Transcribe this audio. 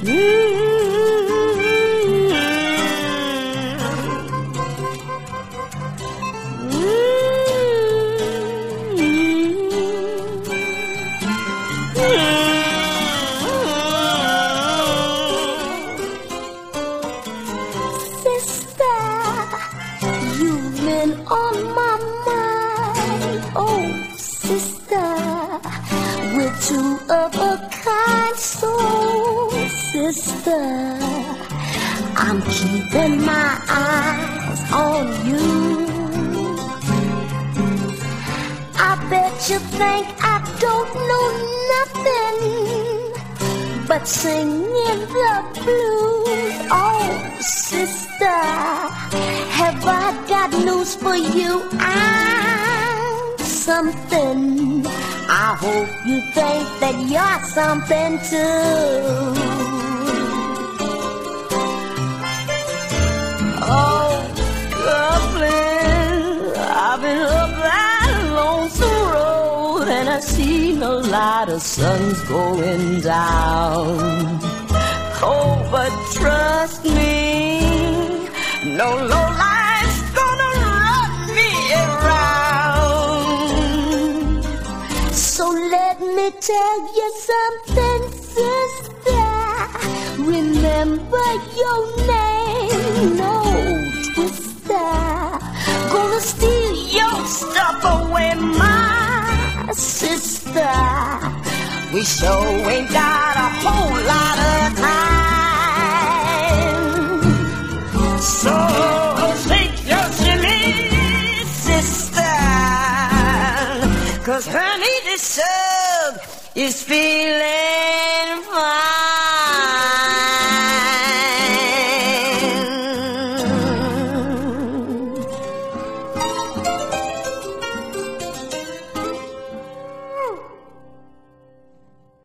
I'm keeping my eyes on you. I bet you think I don't know nothing but singing the blues. Oh, sister, have I got news for you? I'm something. I hope you think that you're something too. Oh, girlfriend, I've been up that lonesome road and I've seen a lot of suns going down. Oh, but trust me, no low life's gonna run me around. So let me tell you something, sister. Remember your name, no twister. Gonna steal your stuff away, my sister. We sure ain't got a whole lot of time. So shake your silly sister, 'cause Honey the Sub is feeling